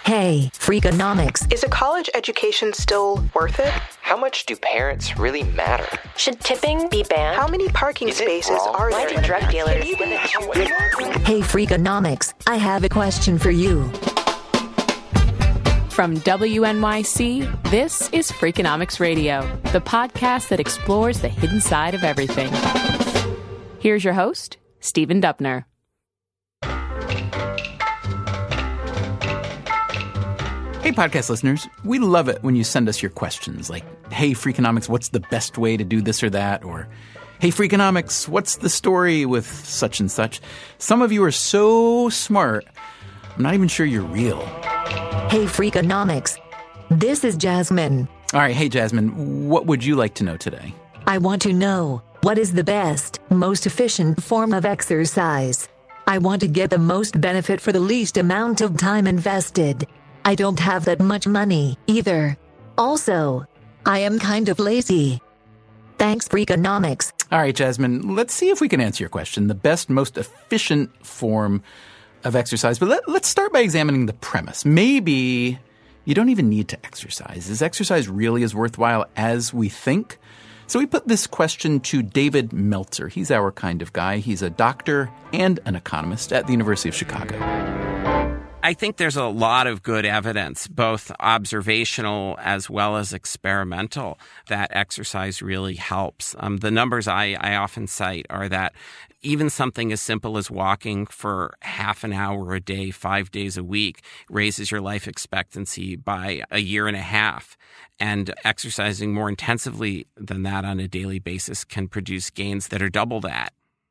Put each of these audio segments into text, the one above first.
Hey, Freakonomics. Is a college education still worth it? How much do parents really matter? Should tipping be banned? How many parking spaces are Why there? do drug dealers Hey, Freakonomics. I have a question for you. From WNYC, this is Freakonomics Radio, the podcast that explores the hidden side of everything. Here's your host, Stephen Dubner. Hey, podcast listeners, we love it when you send us your questions like, hey, Freakonomics, what's the best way to do this or that? Or, hey, Freakonomics, what's the story with such and such? Some of you are so smart, I'm not even sure you're real. Hey, Freakonomics. This is Jasmine. All right, hey, Jasmine, what would you like to know today? I want to know, what is the best, most efficient form of exercise? I want to get the most benefit for the least amount of time invested. I don't have that much money, either. Also, I am kind of lazy. Thanks, Freakonomics. All right, Jasmine, let's see if we can answer your question. The best, most efficient form of exercise. But let's start by examining the premise. Maybe you don't even need to exercise. Is exercise really as worthwhile as we think? So we put this question to David Meltzer. He's our kind of guy. He's a doctor and an economist at the University of Chicago. I think there's a lot of good evidence, both observational as well as experimental, that exercise really helps. The numbers I often cite are that even something as simple as walking for half an hour a day, 5 days a week, raises your life expectancy by a year and a half. And exercising more intensively than that on a daily basis can produce gains that are double that.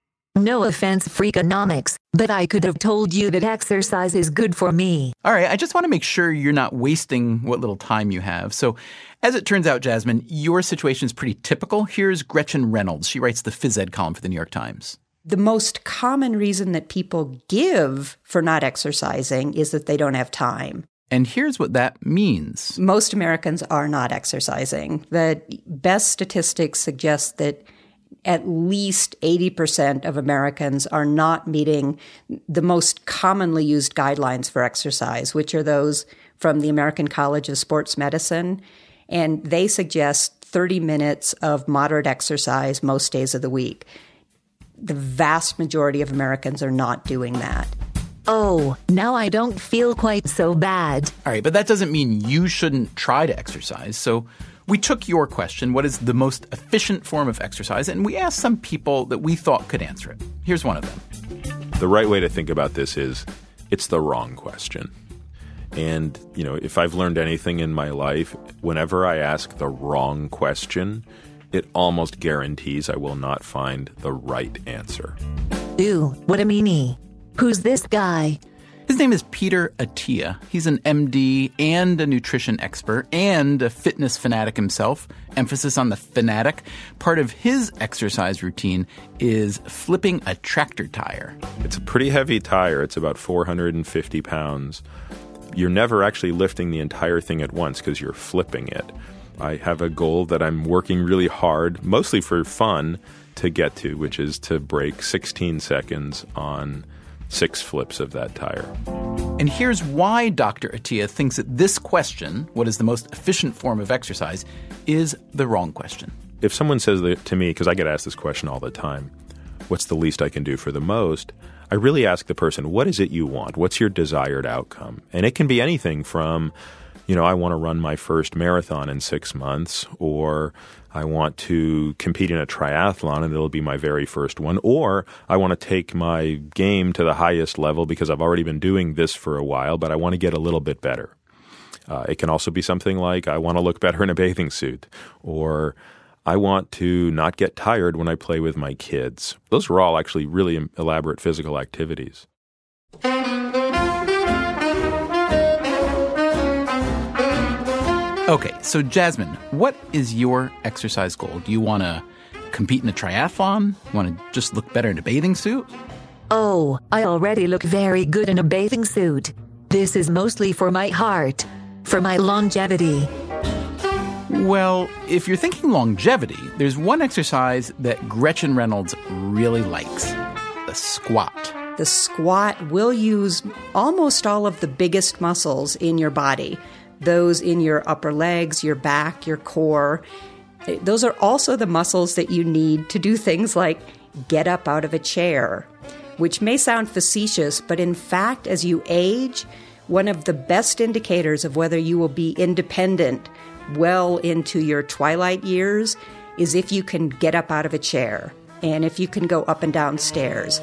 No offense, Freakonomics, but I could have told you that exercise is good for me. All right, I just want to make sure you're not wasting what little time you have. So, as it turns out, Jasmine, your situation is pretty typical. Here's Gretchen Reynolds. She writes the phys ed column for the New York Times. The most common reason that people give for not exercising is that they don't have time. And here's what that means. Most Americans are not exercising. The best statistics suggest that at least 80% of Americans are not meeting the most commonly used guidelines for exercise, which are those from the American College of Sports Medicine. And they suggest 30 minutes of moderate exercise most days of the week. The vast majority of Americans are not doing that. Oh, now I don't feel quite so bad. All right, but that doesn't mean you shouldn't try to exercise. So we took your question, what is the most efficient form of exercise? And we asked some people that we thought could answer it. Here's one of them. The right way to think about this is it's the wrong question. And, if I've learned anything in my life, whenever I ask the wrong question, it almost guarantees I will not find the right answer. Ew, what a meanie. Who's this guy? His name is Peter Attia. He's an MD and a nutrition expert and a fitness fanatic himself. Emphasis on the fanatic. Part of his exercise routine is flipping a tractor tire. It's a pretty heavy tire. It's about 450 pounds. You're never actually lifting the entire thing at once because you're flipping it. I have a goal that I'm working really hard, mostly for fun, to get to, which is to break 16 seconds on 6 flips of that tire. And here's why Dr. Attia thinks that this question, what is the most efficient form of exercise, is the wrong question. If someone says to me, because I get asked this question all the time, what's the least I can do for the most? I really ask the person, what is it you want? What's your desired outcome? And it can be anything from, I want to run my first marathon in 6 months, or I want to compete in a triathlon and it'll be my very first one, or I want to take my game to the highest level because I've already been doing this for a while, but I want to get a little bit better. It can also be something like I want to look better in a bathing suit, or I want to not get tired when I play with my kids. Those are all actually really elaborate physical activities. Okay, so Jasmine, what is your exercise goal? Do you want to compete in a triathlon? Want to just look better in a bathing suit? Oh, I already look very good in a bathing suit. This is mostly for my heart, for my longevity. Well, if you're thinking longevity, there's one exercise that Gretchen Reynolds really likes, the squat. The squat will use almost all of the biggest muscles in your body, those in your upper legs, your back, your core. Those are also the muscles that you need to do things like get up out of a chair, which may sound facetious, but in fact, as you age, one of the best indicators of whether you will be independent well into your twilight years is if you can get up out of a chair and if you can go up and down stairs.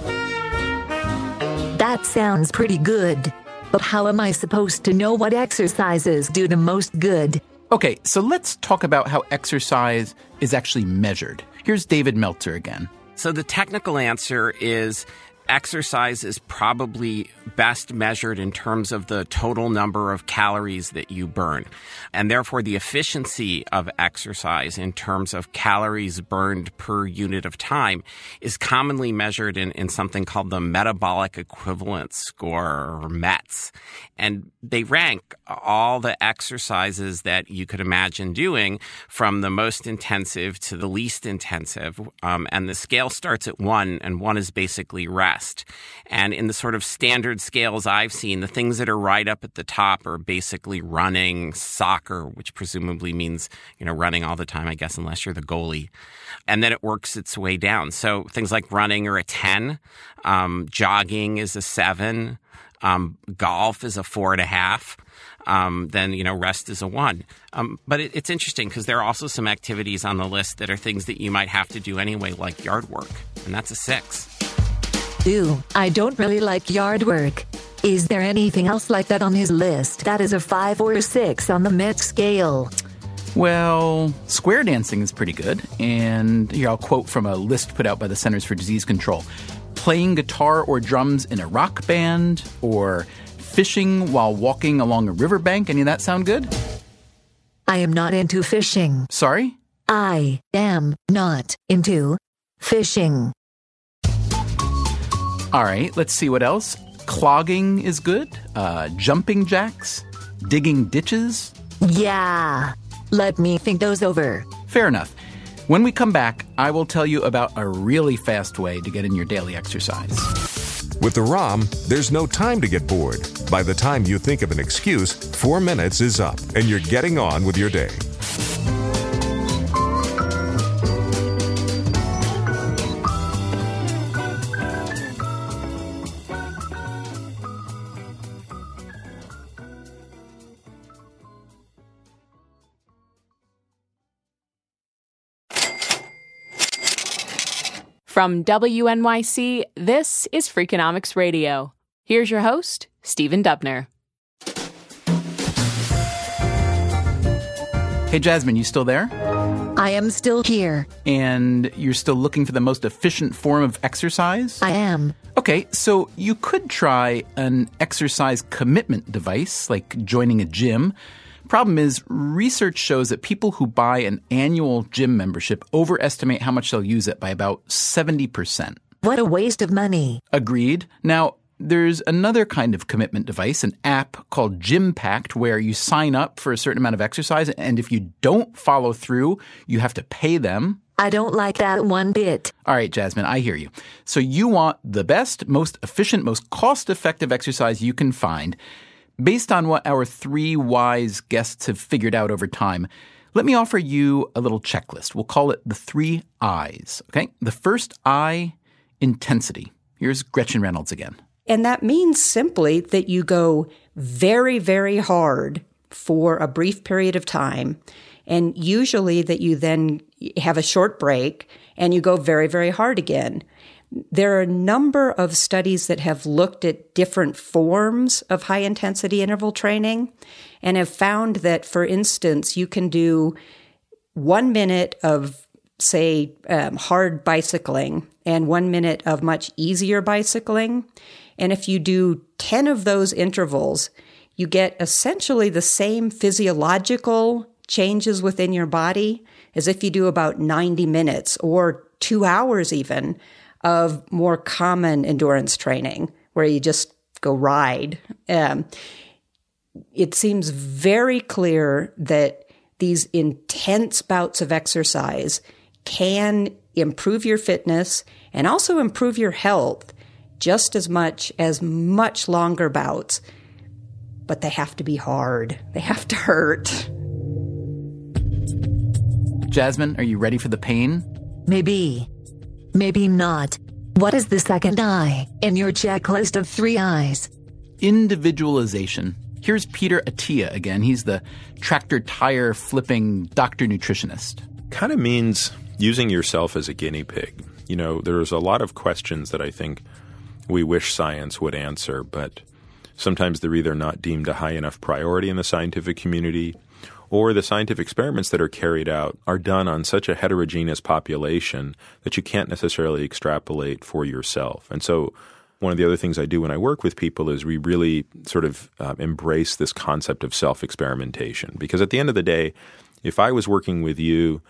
That sounds pretty good. But how am I supposed to know what exercises do the most good? Okay, so let's talk about how exercise is actually measured. Here's David Meltzer again. So the technical answer is exercise is probably best measured in terms of the total number of calories that you burn. And therefore, the efficiency of exercise in terms of calories burned per unit of time is commonly measured in something called the metabolic equivalence score, or METS. And they rank all the exercises that you could imagine doing from the most intensive to the least intensive. And the scale starts at 1, and 1 is basically rest. And in the sort of standard scales I've seen, the things that are right up at the top are basically running, soccer, which presumably means, running all the time, I guess, unless you're the goalie. And then it works its way down. So things like running are a 10, jogging is a 7, golf is a 4.5. Then, rest is a 1. But it's interesting because there are also some activities on the list that are things that you might have to do anyway, like yard work. And that's a 6. I don't really like yard work. Is there anything else like that on his list that is a 5 or a 6 on the MET scale? Well, square dancing is pretty good. And here I'll quote from a list put out by the Centers for Disease Control. Playing guitar or drums in a rock band, or fishing while walking along a riverbank. Any of that sound good? I am not into fishing. Sorry? I am not into fishing. All right, let's see what else. Clogging is good. Jumping jacks. Digging ditches. Yeah. Let me think those over. Fair enough. When we come back, I will tell you about a really fast way to get in your daily exercise. With the ROM, there's no time to get bored. By the time you think of an excuse, 4 minutes is up, and you're getting on with your day. From WNYC, this is Freakonomics Radio. Here's your host, Stephen Dubner. Hey, Jasmine, you still there? I am still here. And you're still looking for the most efficient form of exercise? I am. Okay, so you could try an exercise commitment device, like joining a gym. Problem is, research shows that people who buy an annual gym membership overestimate how much they'll use it by about 70%. What a waste of money. Agreed. Now, there's another kind of commitment device, an app called GymPact, where you sign up for a certain amount of exercise, and if you don't follow through, you have to pay them. I don't like that one bit. All right, Jasmine, I hear you. So you want the best, most efficient, most cost-effective exercise you can find. Based on what our 3 wise guests have figured out over time, let me offer you a little checklist. We'll call it the 3 I's, okay? The first I, intensity. Here's Gretchen Reynolds again. And that means simply that you go very, very hard for a brief period of time, and usually that you then have a short break and you go very, very hard again. There are a number of studies that have looked at different forms of high-intensity interval training and have found that, for instance, you can do 1 minute of, say, hard bicycling and 1 minute of much easier bicycling. And if you do 10 of those intervals, you get essentially the same physiological changes within your body as if you do about 90 minutes or 2 hours even of more common endurance training where you just go ride. It seems very clear that these intense bouts of exercise can improve your fitness and also improve your health just as much as much longer bouts, but they have to be hard. They have to hurt. Jasmine, are you ready for the pain? Maybe. Maybe not. What is the second I in your checklist of 3 I's? Individualization. Here's Peter Attia again. He's the tractor tire flipping doctor nutritionist. Kind of means using yourself as a guinea pig. You know, there's a lot of questions that I think we wish science would answer, but sometimes they're either not deemed a high enough priority in the scientific community, or the scientific experiments that are carried out are done on such a heterogeneous population that you can't necessarily extrapolate for yourself. And so one of the other things I do when I work with people is we really sort of embrace this concept of self-experimentation. Because at the end of the day, if I was working with you,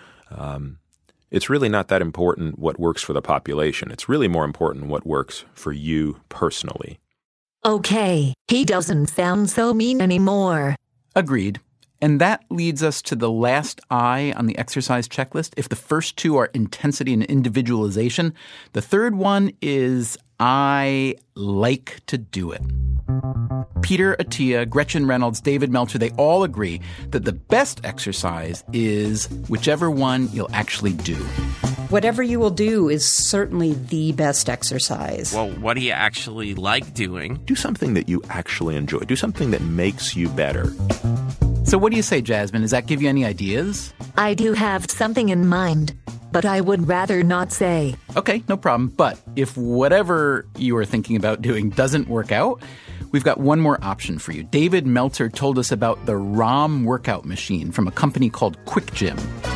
it's really not that important what works for the population. It's really more important what works for you personally. Okay, he doesn't sound so mean anymore. Agreed. And that leads us to the last I on the exercise checklist. If the first 2 are intensity and individualization, the third one is I like to do it. Peter Attia, Gretchen Reynolds, David Meltzer, they all agree that the best exercise is whichever one you'll actually do. Whatever you will do is certainly the best exercise. Well, what do you actually like doing? Do something that you actually enjoy. Do something that makes you better. So what do you say, Jasmine? Does that give you any ideas? I do have something in mind, but I would rather not say. Okay, no problem. But if whatever you are thinking about doing doesn't work out, we've got one more option for you. David Meltzer told us about the ROM workout machine from a company called Quick Gym.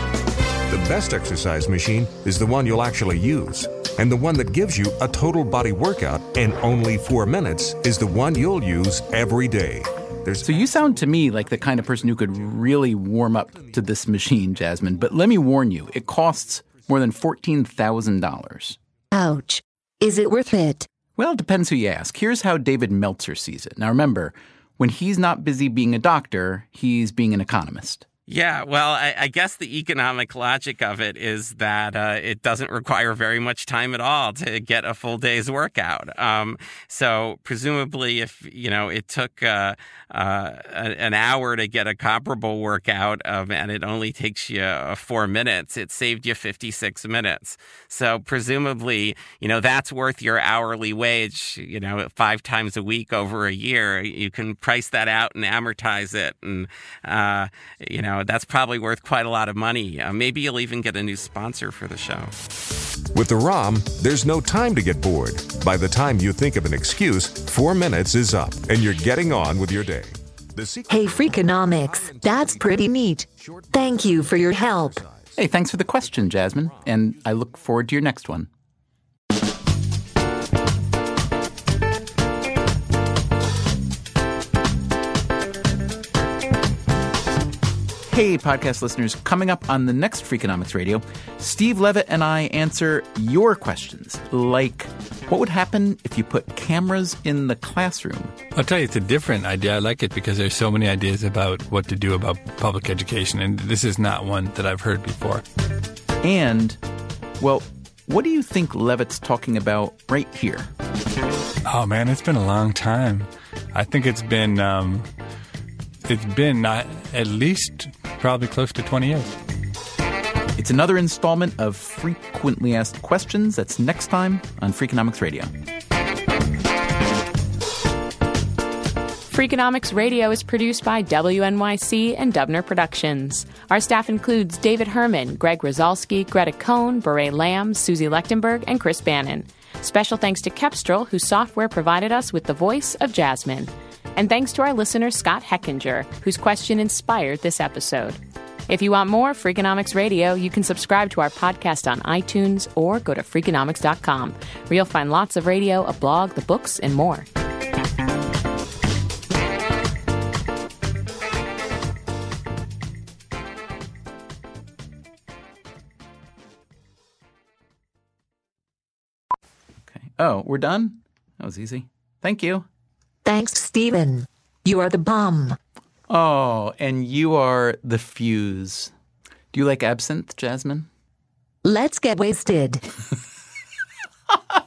The best exercise machine is the one you'll actually use. And the one that gives you a total body workout in only 4 minutes is the one you'll use every day. So you sound to me like the kind of person who could really warm up to this machine, Jasmine. But let me warn you, it costs more than $14,000. Ouch. Is it worth it? Well, it depends who you ask. Here's how David Meltzer sees it. Now remember, when he's not busy being a doctor, he's being an economist. Yeah, well, I guess the economic logic of it is that it doesn't require very much time at all to get a full day's workout. So presumably if, it took an hour to get a comparable workout and it only takes you 4 minutes, it saved you 56 minutes. So presumably, that's worth your hourly wage, 5 times a week over a year. You can price that out and amortize it. And, that's probably worth quite a lot of money. Maybe you'll even get a new sponsor for the show. With the ROM, there's no time to get bored. By the time you think of an excuse, 4 minutes is up, and you're getting on with your day. Hey, Freakonomics, that's pretty neat. Thank you for your help. Hey, thanks for the question, Jasmine, and I look forward to your next one. Hey, podcast listeners, coming up on the next Freakonomics Radio, Steve Levitt and I answer your questions, like what would happen if you put cameras in the classroom? I'll tell you, it's a different idea. I like it because there's so many ideas about what to do about public education, and this is not one that I've heard before. And, well, what do you think Levitt's talking about right here? Oh, man, it's been a long time. I think it's been not at least probably close to 20 years. It's another installment of Frequently Asked Questions. That's next time on Freakonomics Radio. Freakonomics Radio is produced by WNYC and Dubner Productions. Our staff includes David Herman, Greg Rosalski, Greta Cohn, Beret Lamb, Susie Lechtenberg, and Chris Bannon. Special thanks to Kepstrel, whose software provided us with the voice of Jasmine. And thanks to our listener, Scott Heckinger, whose question inspired this episode. If you want more Freakonomics Radio, you can subscribe to our podcast on iTunes or go to Freakonomics.com, where you'll find lots of radio, a blog, the books, and more. Okay. Oh, we're done? That was easy. Thank you. Thanks, Stephen. You are the bomb. Oh, and you are the fuse. Do you like absinthe, Jasmine? Let's get wasted.